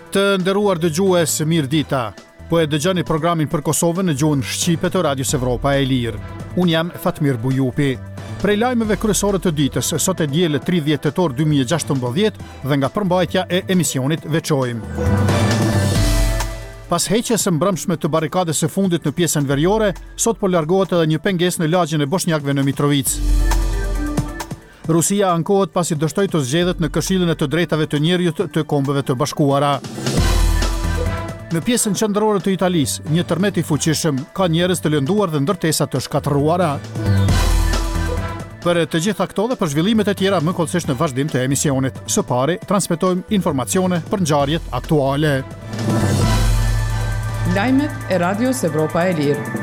Të nderuar dëgjues, mirëdita. Po e dëgjoni programin për Kosovën në gjuhën shqipe të Radios Evropa e Lirë. Unë jam Fatmir Bujupi. Prej lajmeve kryesore të ditës, sot e diel 30 tetor 2016 dhe nga përmbajtja e emisionit veçojmë. Pas heqjes së mbrëmshme të barikades së fundit në pjesën veriore, sot po largohet edhe një pengesë në lagjen e bosnjakëve në Mitrovicë. Rusia ankohet pasi dështoi të zgjedhet në Këshillin e të Drejtave të Njerëzit të Kombeve të Bashkuara. Në pjesën qendrore të Italisë, një tërmet i fuqishëm ka njerëz të lënduar dhe ndërtesa të shkatërruara. Për të gjitha këto dhe për zhvillimet e tjera më kollësisht në vazhdim të emisionit. Së pari, transmetojmë informacione për ngjarjet aktuale. Lajmet e Radios Evropa e Lirë.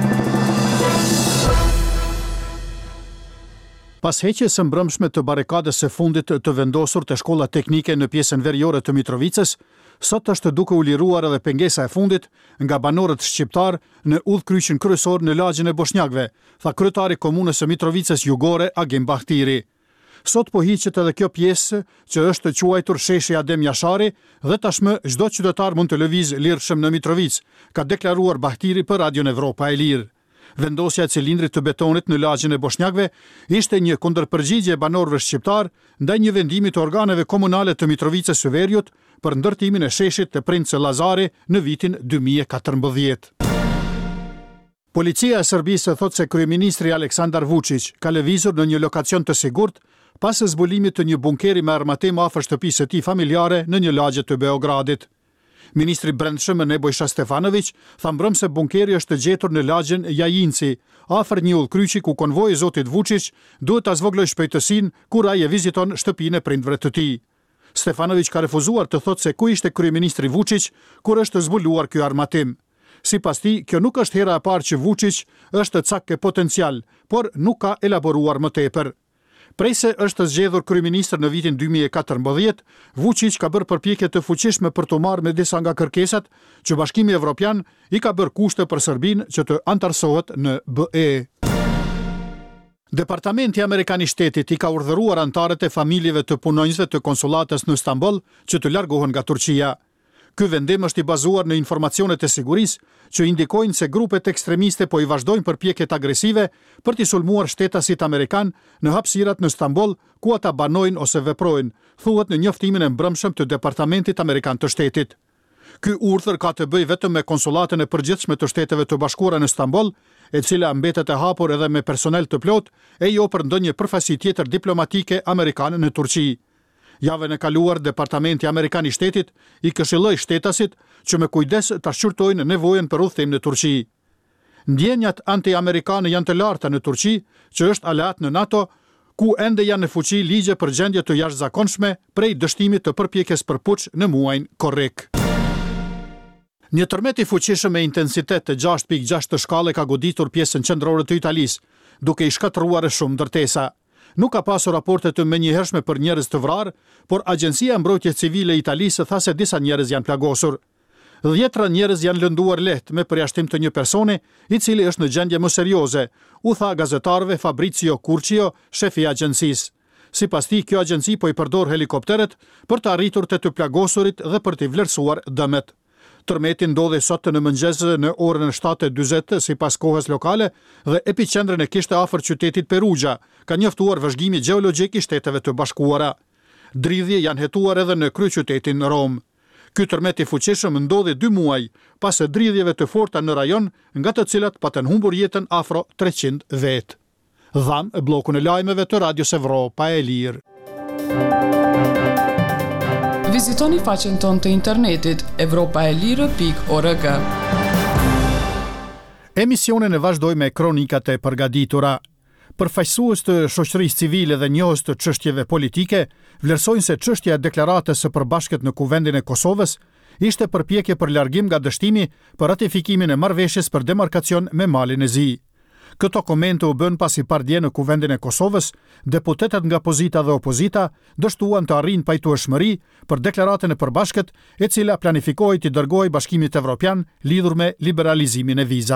Pas heqjes së mbrëmshme të barikades së fundit të vendosur te shkolla teknike në pjesën veriore të Mitrovicës, sot është duke u liruar edhe pengesa e fundit nga banorët shqiptar në udhkryqin kryesor në lagjen e bosnjakëve, tha kryetari i komunës së Mitrovicës Jugore Agim Bahtiri. Sot po hiqet edhe kjo pjesë që është quajtur sheshi Adem Jashari dhe tashmë çdo qytetar mund të lëvizë lirshëm në Mitrovicë, ka deklaruar Bahtiri për Radion Evropa e Lirë. Vendosja e cilindrit të betonit në lagjen e bosnjakëve ishte një kundërpërgjigje e banorëve shqiptar ndaj një vendimi të organeve komunale të Mitrovicës së Veriut për ndërtimin e sheshit të Princ Lazari në vitin 2014. Policia e Serbisë thot se kryeministri Aleksandar Vučić ka lëvizur në një lokacion të sigurt pas zbulimit të një bunkeri me armatim afër shtëpisë së tij familjare në një lagje të Beogradit. Ministri Brendshëm Nebojša Stefanović tha mbrëm se bunkeri është gjetur në lagjen Jajinci, afër një udhkryqi ku konvoji i zotit Vučić duhet ta zvogëlojë shpejtësinë kur ai e viziton shtëpinë e prindërve të tij. Stefanović ka refuzuar të thotë se ku ishte kryeministri Vučić kur është zbuluar ky armatim. Sipas tij, kjo nuk është hera e parë që Vučić është cak e potencial, por nuk ka elaboruar më tepër. Prej se është zgjedhur kryeministër në vitin 2014, Vučić ka bërë përpjekje të fuqishme për të marrë me disa nga kërkesat që Bashkimi Evropian i ka bërë kushte për Serbinë që të antarësohet në BE. Departamenti Amerikan i Shtetit i ka urdhëruar anëtarët e familjeve të punonjësve të konsulatës në Istanbul që të largohen nga Turqia. Ky vendim është i bazuar në informacionet e sigurisë që indikojnë se grupet ekstremiste po i vazhdojnë përpjekjet agresive për t'i sulmuar shtetasit amerikan në hapësirat në Istanbul ku ata banojnë ose veprojnë, thuhet në njoftimin e mbrëmshëm të Departamentit Amerikan të Shtetit. Ky urdhër ka të bëjë vetëm me konsulatën e përgjithshme të Shteteve të Bashkuara në Istanbul, e cila mbetet e hapur edhe me personel të plot, e jo për ndonjë përfaqësi tjetër diplomatike amerikane në Turqi. Javën e kaluar, Departamenti Amerikan i Shtetit i këshilloi shtetasit që me kujdes ta shqyrtojnë nevojën për udhëtim në Turqi. Ndjenjat anti-amerikane janë të larta në Turqi, që është aleat në NATO, ku ende janë në fuqi ligje për gjendje të jashtëzakonshme prej dështimit të përpjekjes për puç në muajin korrik. Një tërmet i fuqishëm me intensitet të 6.6 të shkallë ka goditur pjesën qendrore të Italisë, duke i shkatëruar shumë ndërtesa. Nuk ka pasur raporte të menjëhershme për njerëz të vrarë, por Agjencia e Mbrojtjes Civile e Italisë tha se disa njerëz janë plagosur. 10 njerëz janë lënduar lehtë me përjashtim të një personi i cili është në gjendje më serioze, u tha gazetarëve Fabrizio Curcio, shefi i agjencisë. Sipas tij, kjo agjenci po i përdor helikopteret për të arritur te të plagosurit dhe për t'i vlerësuar dëmet. Tërmeti ndodhi sot në mëngjes në orën 7:40 sipas kohës lokale dhe epicentrin e kishte afër qytetit Perugia, ka njoftuar vëzhgimi gjeologjik i Shteteve të Bashkuara. Dridhje janë hetuar edhe në kryeqytetin Rom. Ky tërmet i fuqishëm ndodhi 2 muaj pas dridhjeve të forta në rajon, nga të cilat patën humbur jetën afro 300 vetë. Dham bllokun e lajmeve të Radios Evropa e Lirë. Vizitoni faqen tonë të internetit evropaelire.org. Emisionin e vazhdoj me kronikat e përgatitura. Përfaqësues të shoqërisë civile dhe njohës të çështjeve politike vlerësojnë se çështja e deklaratës së përbashkët në Kuvendin e Kosovës ishte përpjekje për largim nga dështimi për ratifikimin e marrëveshjes për demarkacion me Malin e Zi. Këto komente u bën pasi pardje në Kuvendin e Kosovës, deputetët nga pozita dhe opozita dështuan të arrijnë pajtueshmëri për deklaratën e përbashkët, e cila planifikohej të dërgohej Bashkimit Evropian lidhur me liberalizimin e vizave.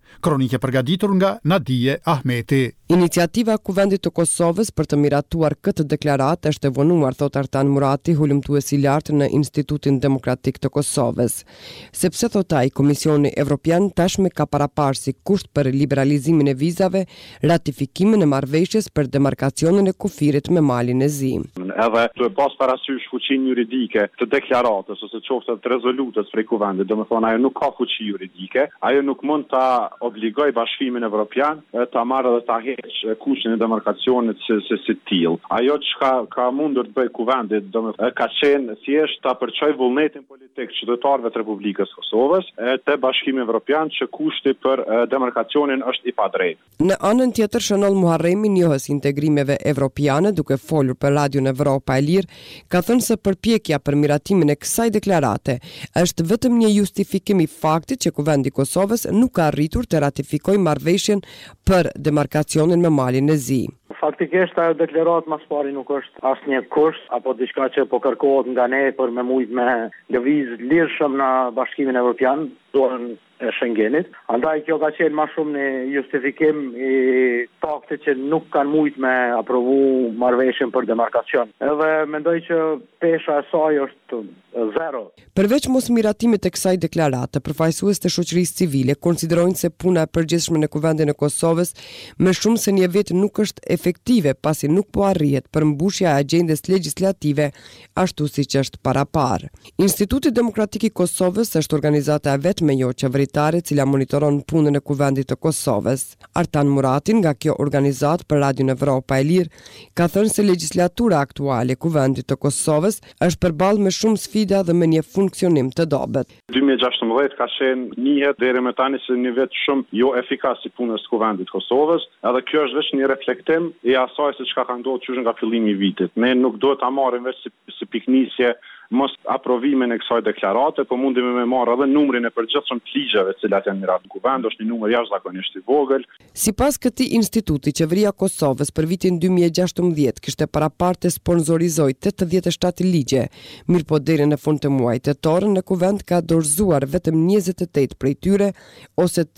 Kronike përgatitur nga Nadije Ahmeti. Iniciativa e Kuvendit të Kosovës për të miratuar këtë deklaratë është e vonuar, thot Artan Murati, hulumtuesi i lartë në Institutin Demokratik të Kosovës. Sepse thot ai, Komisioni Evropian tashmë ka paraparë si kusht për liberalizimin e vizave ratifikimin e marrëveshjes për demarkacionin e kufirit me Malin e Zi. Edhe të pas parasysh fuqinë juridike të deklaratës ose qoftë të rezolutës prej Kuvendit, domethënë ajo nuk ka fuqi juridike, ajo nuk mund ta obligoj Bashkimin Evropian ta marrë dhe ta heqë kushtin e demarkacionit si tillë. Ajo që ka mundur të bëjë Kuvendi, domethënë ka qenë thjesht ta përçoj vullnetin politik qytetarëve të Republikës Kosovës te Bashkimi Evropian që kushti për demarkacionin është i padrejtë. Në anën tjetër, Shënoll Muharremi, njohës integrimeve evropiane, duke folur për Radion Evropa e Lirë, ka thënë se përpjekja për miratimin e kësaj deklarate është vetëm një justifikim i faktit që Kuvendi i Kosovës nuk ka arritur të ratifikojë marrëveshjen për demarkacionin me Malin e Zi. Faktikisht ajo deklaratë mas pari nuk është asnjë kusht apo diçka që po kërkohet nga ne për me mujt me lëviz lirshëm në Bashkimin Evropian, zonën e Schengenit. Andaj kjo ka qenë më shumë një justifikim i faktit që nuk kanë mujt me aprovu marrëveshjen për demarkacion. Edhe mendoj që pesha e saj është zero. Përveç mos miratimit të kësaj deklarate, përfaqësues të shoqërisë civile konsiderojnë se puna e përgjithshme në Kuvendin e Kosovës më shumë se një vit nuk është efektive, pasi nuk po arrihet përmbushja e agjendes legjislative ashtu siç është parapar. Instituti Demokratik i Kosovës është organizata e vetme jo qeveritare cila monitoron punën e Kuvendit të Kosovës. Artan Murati nga kjo organizatë për Radion Evropa e Lirë ka thënë se legjislatura aktuale e Kuvendit të Kosovës është përballë me shumë sfida dhe me një funksionim të dobët. 2016 ka qenë njihet deri më tani se një vit shumë jo efikas i punës së Kuvendit të Kosovës, edhe kjo është vetëm një reflektim i asaj se çka ka ndodhur qysh nga fillimi i vitit. Ne nuk duhet ta marrim vetë si piknisje mos aprovimin e kësaj deklarate, po mundim me marrë edhe numrin e përgjithshëm të ligjeve të cilat janë miratë në Kuvend, është një numër jashtëzakonisht i vogël. Sipas këtij instituti, qeveria e Kosovës për vitin 2016 kishte parapar të sponsorizojë 87 ligje, mirëpo deri në fund të muajit tetor në Kuvend ka dorëzuar vetëm 28 prej tyre ose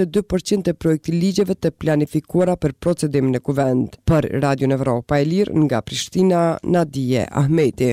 32% e projekti ligjeve të planifikuara për procedimin e Kuvend. Për Radion Evropa e Lirë nga Prishtina, Nadije Ahmeti.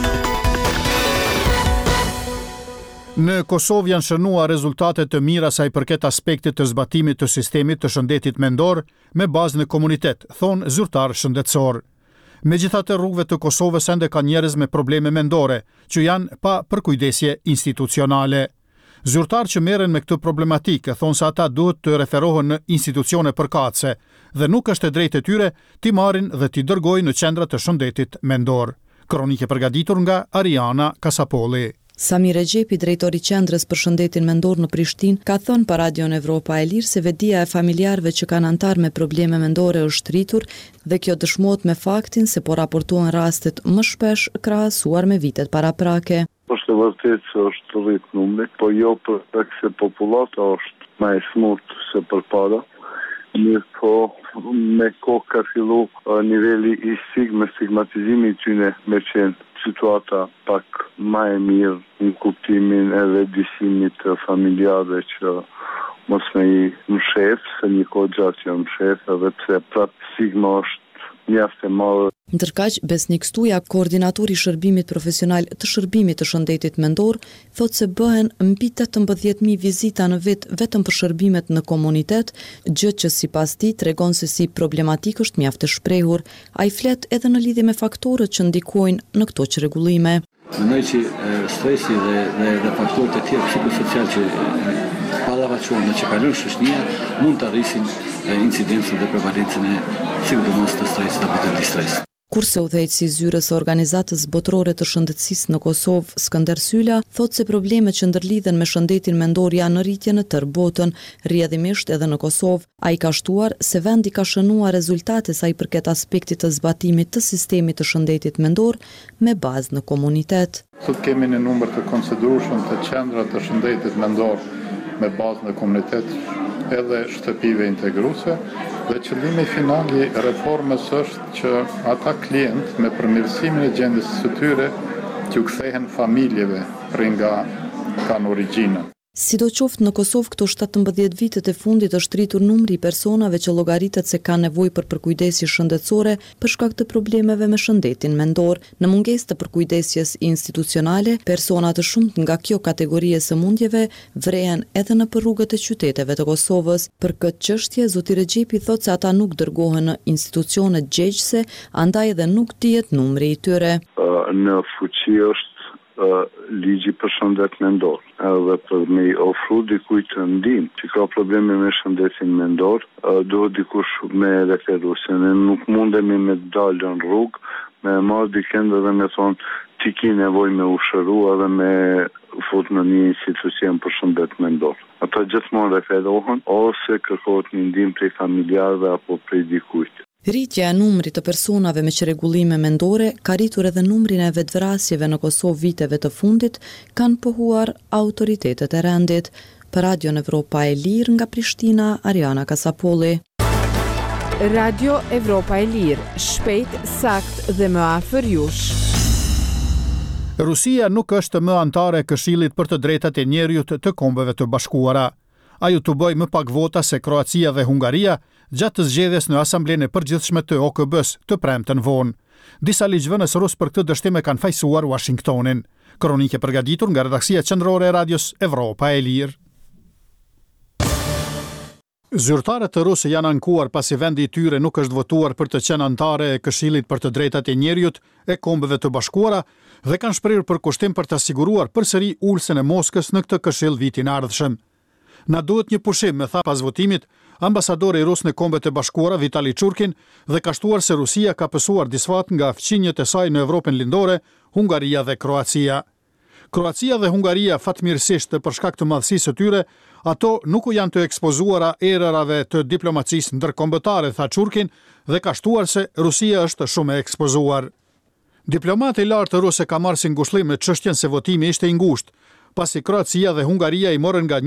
Në Kosovë janë shënuar rezultate të mira sa i përket aspektit të zbatimit të sistemit të shëndetit mendor me bazë në komunitet, thonë zyrtar shëndetësor. Megjithatë, rrugëve të Kosovës ende ka njerëz me probleme mendore, që janë pa përkujdesje institucionale. Zyrtar që merren me këtë problematikë thonë se ata duhet të referohen në institucione përkatëse dhe nuk është e drejtë e tyre t'i marrin dhe t'i dërgojnë në qendra të shëndetit mendor. Kronike përgatitur nga Ariana Kasapolli. Samir Regjepi, drejtori i Qendrës për Shëndetin Mendor në Prishtinë, ka thënë për Radion Evropa e Lirë se vetdia e familjarëve që kanë antar me probleme mendore është rritur dhe kjo dëshmohet me faktin se po raportohen rastet më shpesh krahasuar me vitet paraprake. Është vërtet se është rrit numri, po jo për se popullata është më e smurt se përpara. Mirë po me kohë ka fillu niveli i stigmatizimit tyne me qenë situata pak më e mirë në kuptimin e vëdësimit të familjarëve që mos me i mshef, se një kohë gjatë që mshef, edhe pse prapë stigma është mjaft e madhe. Ndërkaq, Besnik Stuja, koordinatori i shërbimit profesional të shërbimit të shëndetit mendor, thotë se bëhen mbi 18.000 vizita në vit vetëm për shërbimet në komunitet, gjë që sipas tij tregon se si problematikë është mjaft e shprehur. Ai flet edhe në lidhje me faktorët që ndikojnë në këto çrregullime. Mendoj që stresi dhe faktorët e tjerë psikosocial që ballafaqohen dhe që kalon shoqëria mund të arrisin incidencën dhe prevalencën e sidomos të stresit apo të distres. Kurse udhëheqësi i zyrës së Organizatës Botërore të Shëndetësisë në Kosovë, Skënder Syla, thotë se problemet që ndërlidhen me shëndetin mendor janë në rritje në tërë botën, rrjedhimisht edhe në Kosovë. Ai ka shtuar se vendi ka shënuar rezultate sa i përket aspektit të zbatimit të sistemit të shëndetit mendor me bazë në komunitet. Sot kemi një numër të konsiderueshëm të qendra të shëndetit mendor me bazë në komunitet edhe shtëpive integruese dhe qëllimi final i reformës është që ata klient me përmirësimin e gjendjes së tyre t'u kthehen familjeve nga kanë origjinën. Sidoqoftë në Kosovë këto 17 vitet e fundit është rritur numri i personave që llogaritet se kanë nevojë për përkujdesje shëndetësore për shkak të problemeve me shëndetin mendor. Në mungesë të përkujdesjes institucionale, persona të shumtë nga kjo kategori e sëmundjeve vrehen edhe në rrugët e qyteteve të Kosovës. Për këtë çështje, zoti Rexhepi thotë se ata nuk dërgohen në institucione gjegjëse, andaj edhe nuk dihet numri i tyre. Në fuqi është ligji për shëndet mendor, edhe për me ofru dikujt të ndihmë që ka probleme me shëndetin mendor, duhet dikush me referu, se ne nuk mundemi me dalë në rrugë, me marrë dikend edhe me thonë ti ki nevoj me ushëru edhe me fut në një institucion për shëndet mendor. Ata gjithmonë referohen ose kërkohet një ndihmë prej familjarëve apo prej dikujt. Rritja e numrit të personave me çrregullime mendore ka rritur edhe numrin e vetvrasjeve në Kosovë viteve të fundit, kanë pohuar autoritetet e rendit. Për Radio Evropa e Lirë nga Prishtina, Ariana Kasapolli. Radio Evropa e Lirë, shpejt, sakt dhe më afër jush. Rusia nuk është më antare e Këshillit për të drejtat e njerëzit të Kombeve të Bashkuara. Ajo të bëj më pak vota se Kroacia dhe Hungaria gjatë të zgjedhjes në Asamblenë e Përgjithshme të OKB-s të premten vonë. Disa ligjvënës rus për këtë dështim e kanë fajsuar Washingtonin. Kronike përgatitur nga redaksia qendrore e Radios Evropa e Lirë. Zyrtarët të rusë janë ankuar pasi vendi i tyre nuk është votuar për të qenë antare e Këshillit për të drejtat e njerëzit e Kombeve të Bashkuara dhe kanë shprehur përkushtim për të siguruar përsëri ulsen e Moskës në këtë këshill vitin e ardhshëm. Na duhet një pushim, me tha pas votimit ambasadori rus në Kombet e Bashkuara Vitali Churkin dhe ka shtuar se Rusia ka pësuar disfat nga fqinjet e saj në Evropën lindore, Hungaria dhe Kroacia. Kroacia dhe Hungaria fatmirësisht për shkak të madhësisë së tyre, ato nuk u janë të ekspozuara erërave të diplomacisë ndërkombëtare, tha Churkin, dhe ka shtuar se Rusia është shumë e ekspozuar. Diplomati i lartë rus e ka marrë si ngushëllim në çështjen se votimi ishte i ngushtë, pasi Kroacia dhe Hungaria i morën nga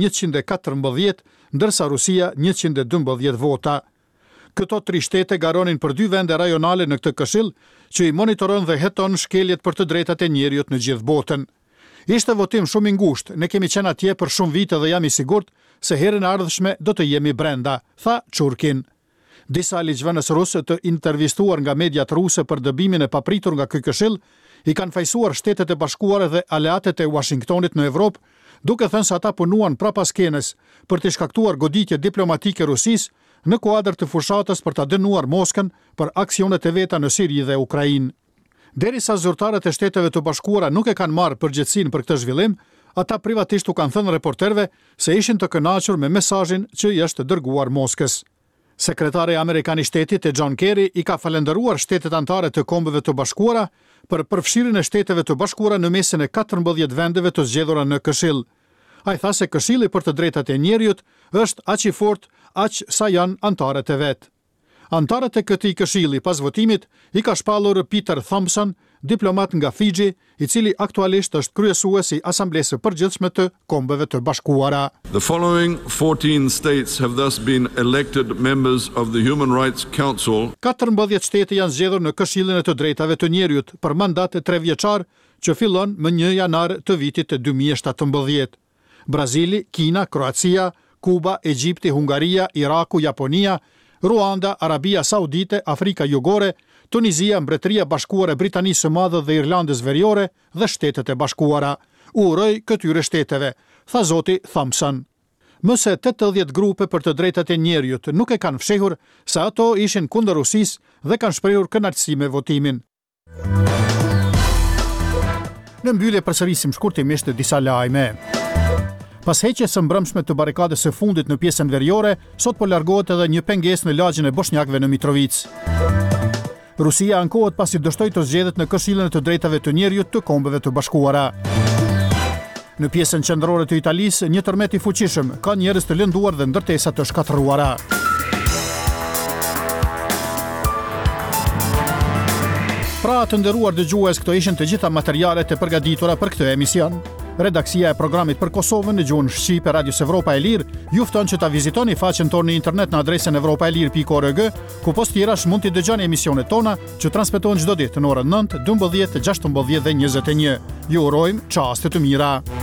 114, ndërsa Rusia 112 vota. Këto 3 shtete garonin për 2 vende rajonale në këtë këshill, që i monitoron dhe heton shkeljet për të drejtat e njerëzit në gjithë botën. Ishte votim shumë i ngushtë, ne kemi qenë atje për shumë vite dhe jam i sigurt se herën e ardhshme do të jemi brenda, tha Churkin. Disa ligjvënës rusë të intervistuar nga mediat ruse për dëbimin e papritur nga ky këshill i kanë fajsuar Shtetet e Bashkuara dhe aleatet e Washingtonit në Evropë, duke thënë se ata punuan prapas skenës për të shkaktuar goditje diplomatike Rusisë në kuadër të fushatës për ta dënuar Moskën për aksionet e veta në Siri dhe Ukrainë. Derisa zyrtarët e Shteteve të Bashkuara nuk e kanë marrë përgjegjësinë për këtë zhvillim, ata privatisht u kanë thënë reporterëve se ishin të kënaqur me mesazhin që i është dërguar Moskës. Sekretari amerikan i Shtetit e John Kerry i ka falenderuar shtetet anëtare të Kombeve të Bashkuara për përfshirjen e Shteteve të Bashkuara në mesin e 14 vendeve të zgjedhura në Këshill. Ai tha se Këshilli për të drejtat e njerëzit është aq i fortë aq sa janë anëtarët e vet. Antarët e këtij këshilli pas votimit i ka shpallur Peter Thompson, diplomat nga Fiji, i cili aktualisht është kryesues i Asamblesë së Përgjithshme të Kombeve të Bashkuara. The following 14 states have thus been elected members of the Human Rights Council. 14 shtete janë zgjedhur në Këshillin e të Drejtave të Njerëzit për mandat 3 vjeçar që fillon më 1 janar të vitit 2017. Brazili, Kina, Kroacia, Kuba, Egjipti, Hungaria, Iraku, Japonia, Ruanda, Arabia Saudite, Afrika Jugore, Tunizia, Mbretëria Bashkuar e Britanisë së Madhe dhe Irlandës Veriore dhe Shtetet e Bashkuara. U uroj këtyre shteteve, tha zoti Thompson. Më se 80 grupe për të drejtat e njerëzit nuk e kanë fshehur se ato ishin kundër Rusisë dhe kanë shprehur kënaqësi me votimin. Në mbyllje përsërisim shkurtimisht disa lajme. Pas heqjes së mbrëmshme të barikadës së fundit në pjesën veriore, sot po largohet edhe një pengesë në lagjin e bosnjakëve në Mitrovic. Rusia ankohet pasi dështoi të zgjedhet në Këshillin e të Drejtave të Njerëzit të Kombeve të Bashkuara. Në pjesën qendrore të Italisë, një tërmet i fuqishëm ka njerëz të lënduar dhe ndërtesa të shkatërruara. Pra të nderuar dëgjues, këto ishin të gjitha materialet e përgatitura për këtë emision. Redaksia e programit për Kosovën në gjuhën shqipe Radios Evropa e Lirë ju fton që ta vizitoni faqen tonë në internet në adresën evropaelir.org, ku post tjerash mund t'i dëgjoni emisionet tona që transmetohen çdo ditë në orën 9, 12, 16 dhe 21. Ju urojmë çaste të mira.